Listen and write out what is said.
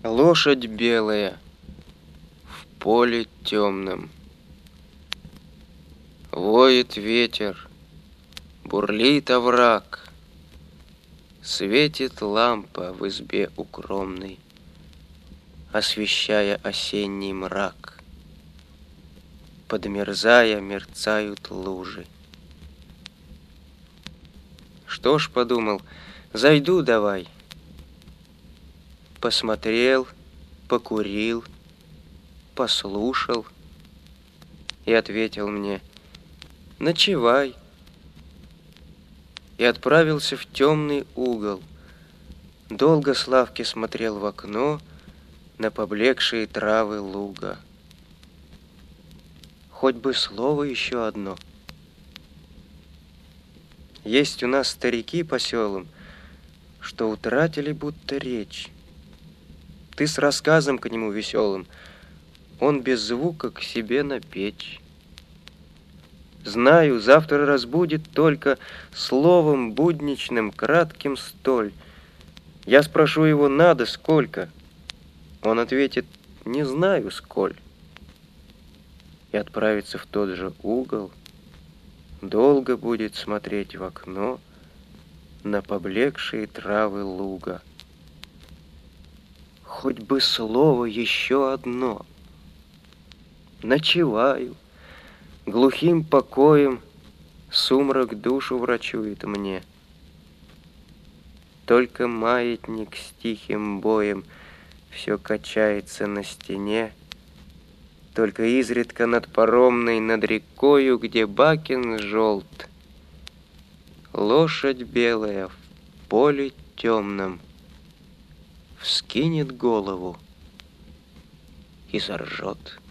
Лошадь белая в поле темном. Воет ветер, бурлит овраг, светит лампа в избе укромной, освещая осенний мрак. Подмерзая, мерцают лужи. Что ж, подумал, зайду давай. Посмотрел, покурил, послушал и ответил мне: ночевай. И отправился в темный угол. Долго с лавки смотрел в окно на поблекшие травы луга. Хоть бы слово еще одно. Есть у нас старики по селам, что утратили будто речь. Ты с рассказом к нему веселым, он без звука к себе на печь. Знаю, завтра разбудит только словом будничным, кратким столь. Я спрошу его: надо сколько? Он ответит: не знаю сколь. И отправится в тот же угол, долго будет смотреть в окно на поблекшие травы луга. Хоть бы слово еще одно. Ночеваю, глухим покоем сумрак душу врачует мне. Только маятник с тихим боем все качается на стене. Только изредка над паромной, над рекою, где бакен желт, лошадь белая в поле темном вскинет голову и заржет.